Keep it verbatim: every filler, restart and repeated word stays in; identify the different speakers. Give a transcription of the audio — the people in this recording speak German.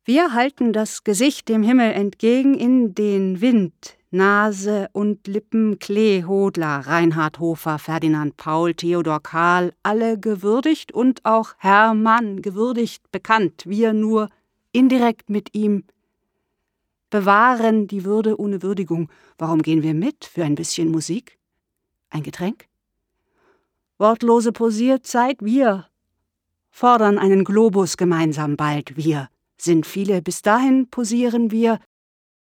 Speaker 1: Wir halten das Gesicht dem Himmel entgegen in den Wind. Nase und Lippen, Klee, Hodler, Reinhard Hofer, Ferdinand Paul, Theodor Kahl, alle gewürdigt und auch Hermann gewürdigt bekannt. Wir nur indirekt mit ihm. Bewahren die Würde ohne Würdigung. Warum gehen wir mit für ein bisschen Musik? Ein Getränk? Wortlose Posierzeit, wir fordern einen Globus gemeinsam bald, wir sind viele, bis dahin posieren wir